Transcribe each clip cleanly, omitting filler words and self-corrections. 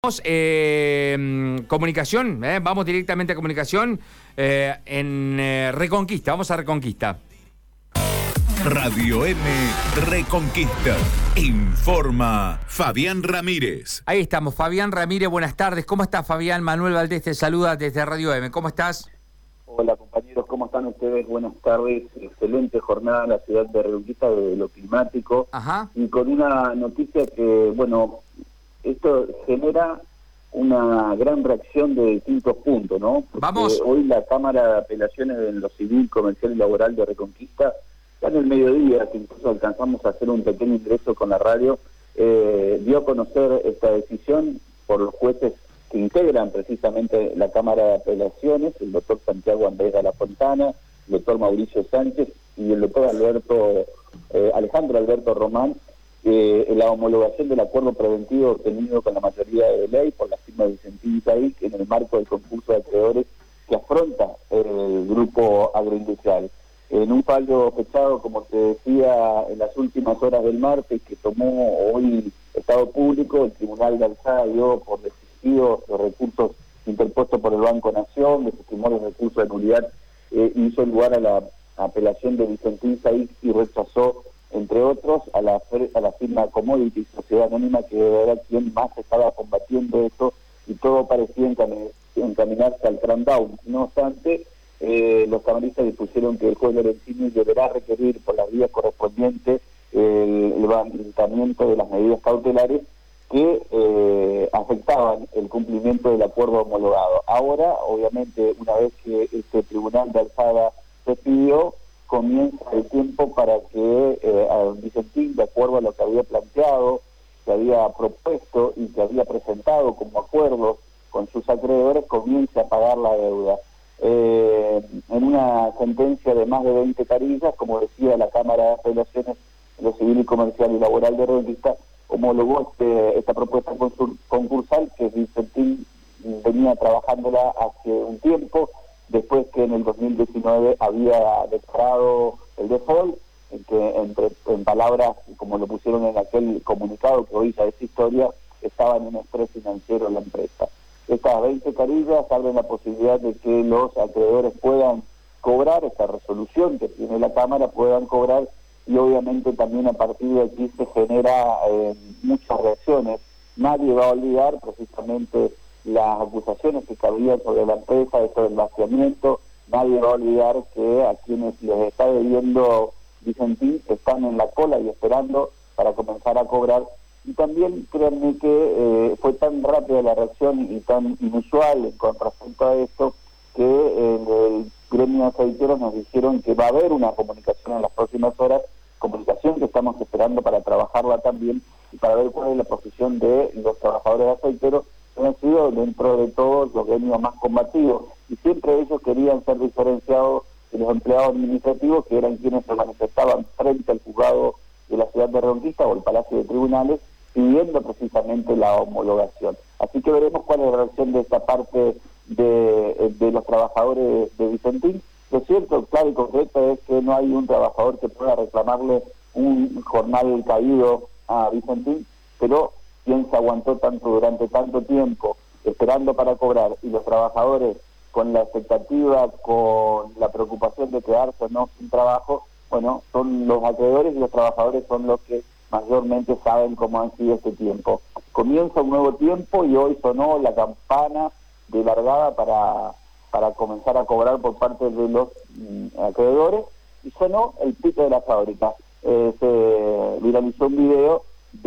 Comunicación, vamos directamente a comunicación en Reconquista, vamos a Reconquista. Radio M Reconquista. Informa Fabián Ramírez. Ahí estamos, Fabián Ramírez, buenas tardes. ¿Cómo estás, Fabián? Manuel Valdés te saluda desde Radio M. ¿Cómo estás? Hola compañeros, ¿cómo están ustedes? Buenas tardes, excelente jornada en la ciudad de Reconquista de lo climático. Ajá. Y con una noticia que, bueno, esto genera una gran reacción de distintos puntos, ¿no? Porque Vamos. hoy la Cámara de Apelaciones de lo Civil, Comercial y Laboral de Reconquista, ya en el mediodía, que incluso alcanzamos a hacer un pequeño ingreso con la radio, dio a conocer esta decisión por los jueces que integran precisamente la Cámara de Apelaciones, el doctor Santiago Andrés de la Fontana, el doctor Mauricio Sánchez y el doctor Alejandro Alberto Román, la homologación del acuerdo preventivo obtenido con la mayoría de ley por la firma de Vicentín Saic en el marco del concurso de acreedores que afronta el grupo agroindustrial. En un fallo fechado, como te decía, en las últimas horas del martes, que tomó hoy Estado Público, el Tribunal de Alzada dio por desistidos los recursos interpuestos por el Banco Nación, desestimó los recursos de nulidad, hizo lugar a la apelación de Vicentín Saic y rechazó, entre otros, a la firma Commodity, Sociedad Anónima, que era quien más estaba combatiendo esto, y todo parecía encaminarse al crackdown. No obstante, los camaristas dispusieron que el juez Lorenzini deberá requerir por las vías correspondientes el levantamiento de las medidas cautelares que afectaban el cumplimiento del acuerdo homologado. Ahora, obviamente, una vez que este tribunal de alzada se pidió, comienza el tiempo para que Vicentín, de acuerdo a lo que había planteado, que había propuesto y que había presentado como acuerdos con sus acreedores, comience a pagar la deuda. En una sentencia de más de 20 carillas, como decía la Cámara de Apelaciones de lo Civil y Comercial y Laboral de Reconquista, homologó esta propuesta concursal que Vicentín venía trabajándola hace un tiempo, después que en el 2019 había declarado el default, en palabras, como lo pusieron en aquel comunicado que hoy ya es historia, estaba en un estrés financiero en la empresa. Estas 20 carillas abren la posibilidad de que los acreedores puedan cobrar, esta resolución que tiene la Cámara, puedan cobrar, y obviamente también a partir de aquí se genera muchas reacciones. Nadie va a olvidar precisamente las acusaciones que cabían sobre la empresa, esto del vaciamiento. Nadie va a olvidar que a quienes les está debiendo Vicentín están en la cola y esperando para comenzar a cobrar. Y también créanme que fue tan rápida la reacción y tan inusual con respecto a esto que en el gremio de aceiteros nos dijeron que va a haber una comunicación en las próximas horas, comunicación que estamos esperando para trabajarla también y para ver cuál es la posición de los trabajadores de aceiteros, que han sido dentro de todos los gremios más combativos, y siempre ellos querían ser diferenciados de los empleados administrativos, que eran quienes se manifestaban frente al juzgado de la ciudad de Reconquista o el Palacio de Tribunales, pidiendo precisamente la homologación. Así que veremos cuál es la reacción de esta parte de los trabajadores de Vicentín. Lo cierto, claro y concreto es que no hay un trabajador que pueda reclamarle un jornal caído a Vicentín, pero quien se aguantó durante tanto tiempo esperando para cobrar, y los trabajadores con la expectativa, con la preocupación de quedarse o no sin trabajo, bueno, son los acreedores y los trabajadores son los que mayormente saben cómo han sido este tiempo. Comienza un nuevo tiempo y hoy sonó la campana de largada para comenzar a cobrar por parte de los acreedores, y sonó el pito de la fábrica. Se viralizó un video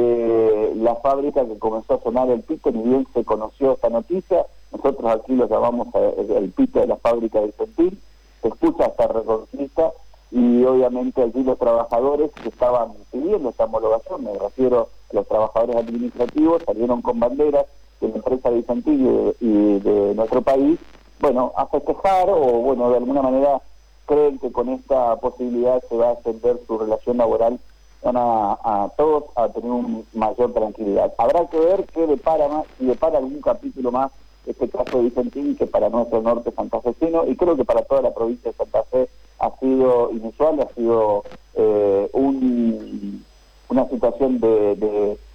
de la fábrica que comenzó a sonar el pito, ni bien se conoció esta noticia. Nosotros aquí lo llamamos el pito de la fábrica de Vicentín. Se escucha hasta Reconquista, y obviamente allí los trabajadores que estaban pidiendo esta homologación, me refiero a los trabajadores administrativos, salieron con banderas de la empresa de Vicentín y de nuestro país, bueno, a festejar, o bueno, de alguna manera creen que con esta posibilidad se va a extender su relación laboral, van a todos a tener una mayor tranquilidad. Habrá que ver qué depara más, si depara algún capítulo más este caso de Vicentín, que para nuestro norte santafesino, y creo que para toda la provincia de Santa Fe, ha sido inusual, ha sido una situación de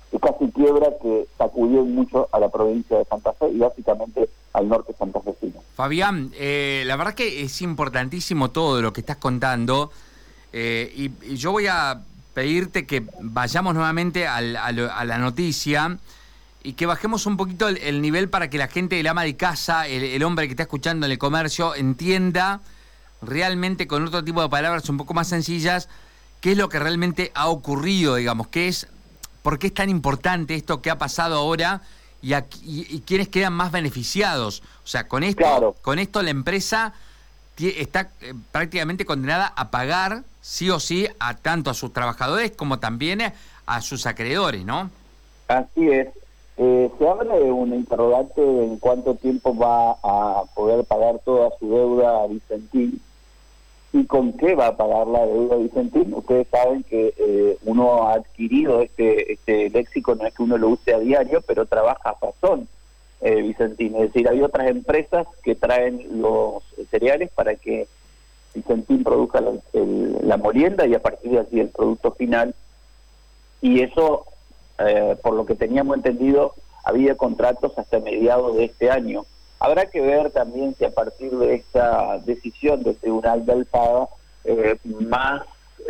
casi quiebra que sacudió mucho a la provincia de Santa Fe y básicamente al norte santafesino. Fabián, la verdad que es importantísimo todo lo que estás contando, y yo voy a pedirte que vayamos nuevamente a la noticia y que bajemos un poquito el nivel para que la gente, el ama de casa, el hombre que está escuchando en el comercio, entienda realmente con otro tipo de palabras un poco más sencillas qué es lo que realmente ha ocurrido, digamos, por qué es tan importante esto que ha pasado ahora y quiénes quedan más beneficiados. O sea, con esto, claro, con esto la empresa está prácticamente condenada a pagar sí o sí tanto a sus trabajadores como también a sus acreedores, ¿no? Así es. Se habla de un interrogante en cuánto tiempo va a poder pagar toda su deuda a Vicentín y con qué va a pagar la deuda a Vicentín. Ustedes saben que uno ha adquirido este léxico, no es que uno lo use a diario, pero trabaja a razón Vicentín. Es decir, hay otras empresas que traen los cereales para que Vicentín produzca la molienda y a partir de allí el producto final. Y eso, por lo que teníamos entendido, había contratos hasta mediados de este año. Habrá que ver también si a partir de esta decisión del Tribunal de Alzada, más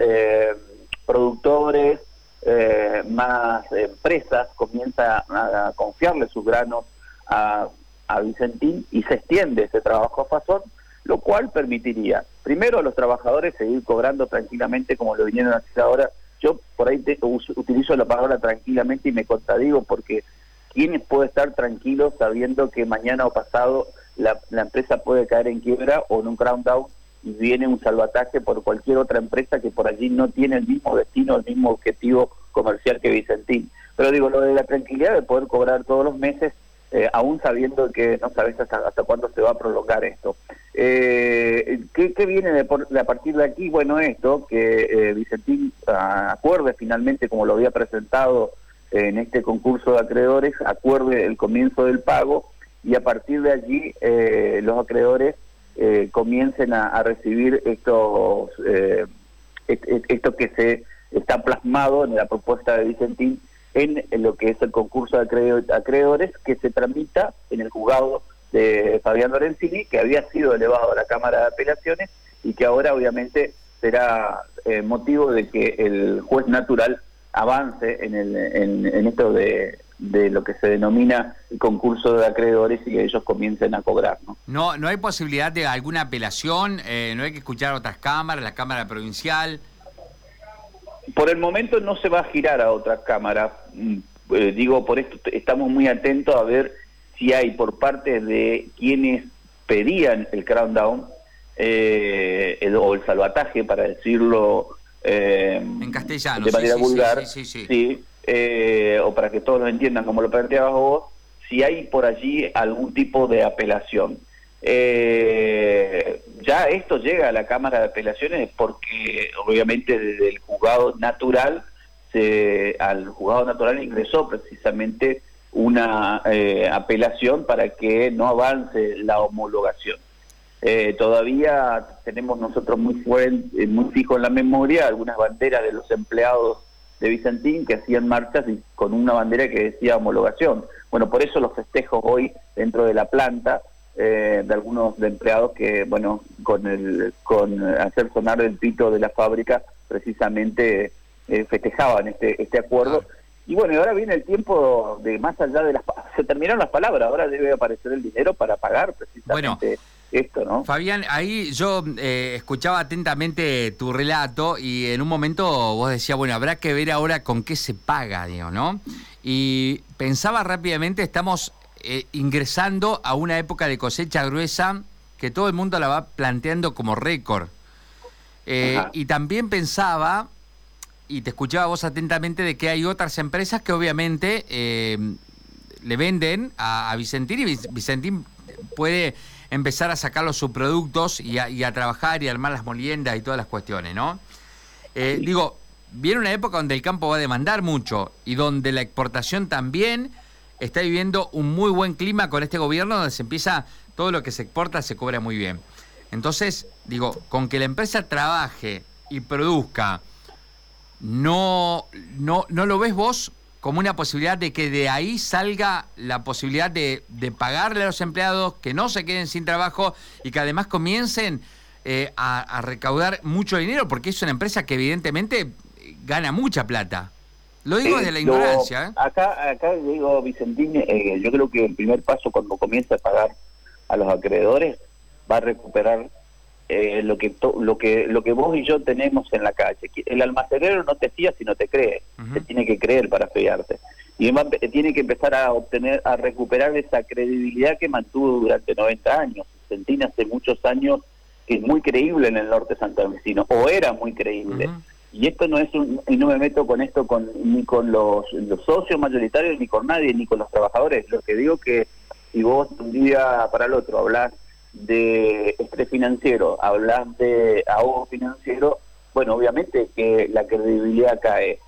productores, más empresas comienzan a confiarle sus granos a Vicentín y se extiende ese trabajo a Fasón, lo cual permitiría, primero, a los trabajadores seguir cobrando tranquilamente como lo vinieron a hacer ahora. Yo por ahí utilizo la palabra tranquilamente y me contradigo, porque ¿quién puede estar tranquilo sabiendo que mañana o pasado la empresa puede caer en quiebra o en un countdown y viene un salvataje por cualquier otra empresa que por allí no tiene el mismo destino, el mismo objetivo comercial que Vicentín? Pero digo, lo de la tranquilidad de poder cobrar todos los meses, aún sabiendo que no sabes hasta cuándo se va a prolongar esto. ¿Qué viene a partir de aquí? Bueno, esto, que Vicentín acuerde finalmente, como lo había presentado en este concurso de acreedores, acuerde el comienzo del pago y a partir de allí los acreedores comiencen a recibir esto que se está plasmado en la propuesta de Vicentín en lo que es el concurso de acreedores, que se tramita en el juzgado de Fabián Lorenzini, que había sido elevado a la Cámara de Apelaciones y que ahora obviamente será motivo de que el juez natural avance en esto de lo que se denomina el concurso de acreedores y que ellos comiencen a cobrar, ¿no? No hay posibilidad de alguna apelación, no hay que escuchar a otras cámaras, la Cámara Provincial. Por el momento no se va a girar a otras cámaras. Digo, por esto estamos muy atentos a ver si hay por parte de quienes pedían el countdown o el salvataje, para decirlo en castellano, de manera vulgar, sí. O para que todos lo entiendan como lo planteabas vos, si hay por allí algún tipo de apelación. Ya esto llega a la Cámara de Apelaciones porque obviamente desde el juzgado natural al juzgado natural ingresó precisamente una apelación para que no avance la homologación. Todavía tenemos nosotros muy fijo en la memoria algunas banderas de los empleados de Vicentín que hacían marchas y con una bandera que decía homologación. Bueno, por eso los festejos hoy dentro de la planta de algunos de empleados que, bueno, con hacer sonar el pito de la fábrica precisamente festejaban este acuerdo. Y bueno, y ahora viene el tiempo de más allá de se terminaron las palabras, ahora debe aparecer el dinero para pagar precisamente esto, ¿no? Fabián, ahí yo escuchaba atentamente tu relato y en un momento vos decías, bueno, habrá que ver ahora con qué se paga, digo, ¿no? Y pensaba rápidamente, estamos ingresando a una época de cosecha gruesa que todo el mundo la va planteando como récord. Y también pensaba, y te escuchaba vos atentamente, de que hay otras empresas que obviamente le venden a Vicentín y Vicentín puede empezar a sacar los subproductos y a trabajar y armar las moliendas y todas las cuestiones, ¿no? Digo, viene una época donde el campo va a demandar mucho y donde la exportación también está viviendo un muy buen clima con este gobierno, donde se empieza, todo lo que se exporta se cobra muy bien. Entonces, digo, con que la empresa trabaje y produzca, ¿no lo ves vos como una posibilidad de que de ahí salga la posibilidad de pagarle a los empleados, que no se queden sin trabajo y que además comiencen a recaudar mucho dinero, porque es una empresa que evidentemente gana mucha plata. Lo digo desde la ignorancia. Acá digo, Vicentín, yo creo que el primer paso cuando comience a pagar a los acreedores va a recuperar lo que vos y yo tenemos en la calle. El almacenero no te fía si no te cree, te tiene que creer para fiarte. Y tiene que empezar a recuperar esa credibilidad que mantuvo durante 90 años. Vicentín hace muchos años que es muy creíble en el norte santafesino, o era muy creíble. Y esto no es y no me meto con esto ni con los socios mayoritarios, ni con nadie, ni con los trabajadores. Lo que digo que si vos un día para el otro hablás de estrés financiero, hablas de ahogo financiero, bueno, obviamente que la credibilidad cae,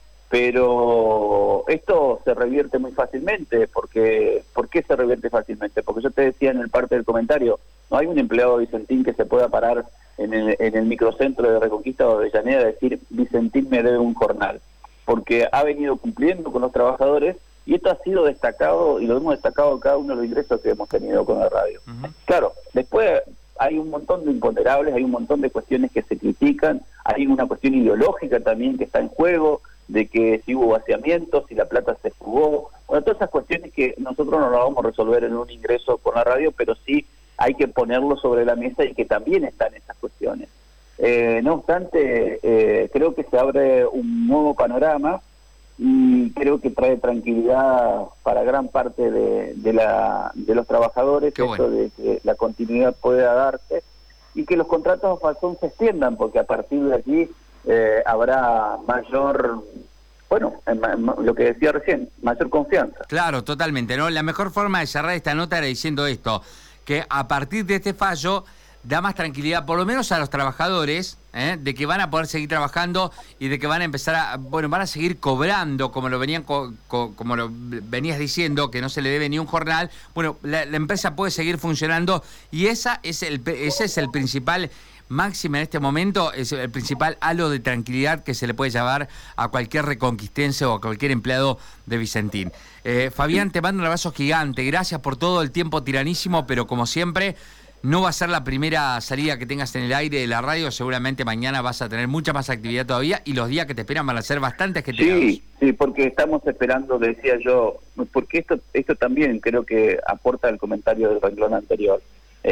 pero esto se revierte muy fácilmente. ¿Por qué se revierte fácilmente? Porque yo te decía en el parte del comentario, no hay un empleado de Vicentín que se pueda parar en el microcentro de Reconquista o de Avellaneda a decir Vicentín me debe un jornal, porque ha venido cumpliendo con los trabajadores y esto ha sido destacado y lo hemos destacado en cada uno de los ingresos que hemos tenido con la radio. Claro, después hay un montón de imponderables, hay un montón de cuestiones que se critican, hay una cuestión ideológica también que está en juego, de que si hubo vaciamiento, si la plata se fugó, bueno, todas esas cuestiones que nosotros no las vamos a resolver en un ingreso con la radio, pero sí hay que ponerlo sobre la mesa y que también están esas cuestiones. No obstante, creo que se abre un nuevo panorama y creo que trae tranquilidad para gran parte de los trabajadores, esto de que la continuidad pueda darse y que los contratos a falsón se extiendan, porque a partir de aquí habrá mayor, lo que decía recién, mayor confianza. Claro, totalmente, ¿no? La mejor forma de cerrar esta nota era diciendo esto, que a partir de este fallo da más tranquilidad, por lo menos a los trabajadores, de que van a poder seguir trabajando y de que van a empezar van a seguir cobrando, como lo venías diciendo, que no se le debe ni un jornal. Bueno, la empresa puede seguir funcionando y ese es el principal máxima en este momento, es el principal halo de tranquilidad que se le puede llevar a cualquier reconquistense o a cualquier empleado de Vicentín. Fabián, te mando un abrazo gigante, gracias por todo el tiempo tiranísimo, pero como siempre, no va a ser la primera salida que tengas en el aire de la radio, seguramente mañana vas a tener mucha más actividad todavía y los días que te esperan van a ser bastante ajetreados. Sí, porque estamos esperando, decía yo, porque esto también creo que aporta el comentario del renglón anterior.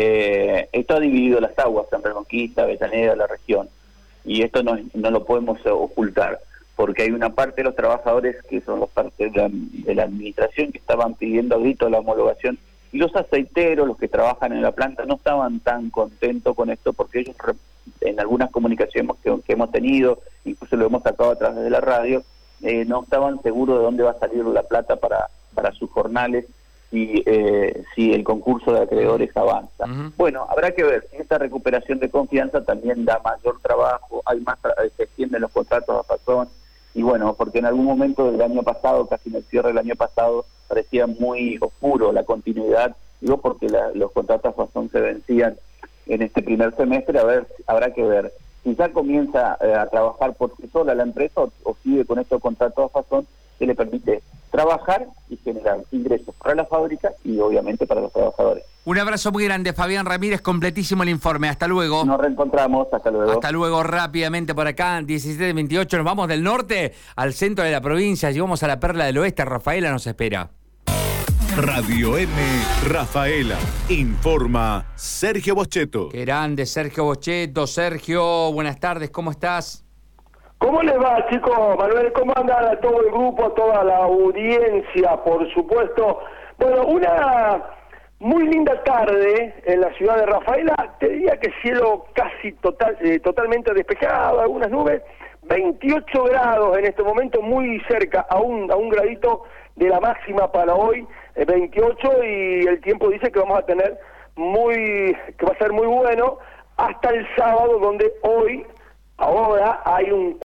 Esto ha dividido las aguas en Reconquista, Avellaneda, la región, y esto no lo podemos ocultar, porque hay una parte de los trabajadores que son los parte de la administración que estaban pidiendo a grito la homologación, y los aceiteros, los que trabajan en la planta, no estaban tan contentos con esto, porque ellos en algunas comunicaciones que hemos tenido, incluso lo hemos sacado a través de la radio, no estaban seguros de dónde va a salir la plata para sus jornales si el concurso de acreedores avanza. Bueno, habrá que ver, esta recuperación de confianza también da mayor trabajo, se extienden los contratos a falsón, y bueno, porque en algún momento del año pasado, casi en el cierre del año pasado, parecía muy oscuro la continuidad, digo porque los contratos a falsón se vencían en este primer semestre. A ver, habrá que ver si ya comienza a trabajar por sí sola la empresa o sigue con estos contratos a falsón que le permite trabajar y generar ingresos para la fábrica y obviamente para los trabajadores. Un abrazo muy grande, Fabián Ramírez, completísimo el informe. Hasta luego. Nos reencontramos, hasta luego. Hasta luego, rápidamente por acá, 17:28, nos vamos del norte al centro de la provincia, llegamos a la Perla del Oeste, Rafaela nos espera. Radio M, Rafaela, informa Sergio Boschetto. Qué grande, Sergio Boschetto. Sergio, buenas tardes, ¿cómo estás? ¿Cómo les va, chicos? Manuel, ¿cómo anda todo el grupo, toda la audiencia, por supuesto? Bueno, una muy linda tarde en la ciudad de Rafaela, te diría que cielo casi totalmente despejado, algunas nubes, 28 grados en este momento, muy cerca, a un gradito de la máxima para hoy, 28, y el tiempo dice que vamos a tener que va a ser muy bueno, hasta el sábado, donde ahora hay un